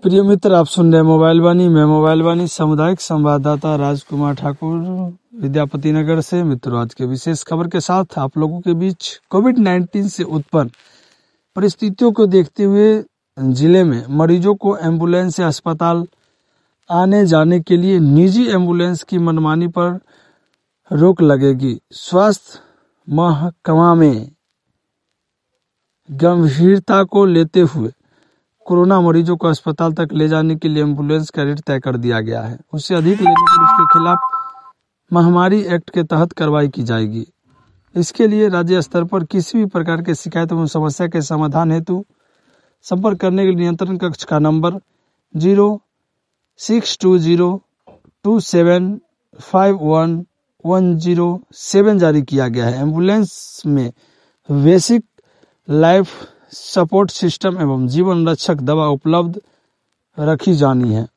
प्रिय मित्र, आप सुन रहे हैं मोबाइल वाणी। मैं मोबाइल वाणी सामुदायिक संवाददाता राजकुमार ठाकुर विद्यापति नगर से। मित्रों, आज के विशेष खबर के साथ आप लोगों के बीच कोविड-19 से उत्पन्न परिस्थितियों को देखते हुए जिले में मरीजों को एम्बुलेंस से अस्पताल आने जाने के लिए निजी एम्बुलेंस की मनमानी पर रोक लगेगी। स्वास्थ्य महकमा में गंभीरता को लेते हुए कोरोना मरीजों को अस्पताल तक ले जाने के लिए एम्बुलेंस का रेट तय कर दिया गया है। उससे अधिक लेने पर उसके खिलाफ महामारी एक्ट के तहत कार्रवाई की जाएगी। इसके लिए राज्य स्तर पर किसी भी प्रकार के शिकायत एवं समस्या के समाधान हेतु संपर्क करने के लिए नियंत्रण कक्ष का नंबर 0620275110 जारी किया गया है। एम्बुलेंस में बेसिक लाइफ सपोर्ट सिस्टम एवं जीवन रक्षक दवा उपलब्ध रखी जानी है।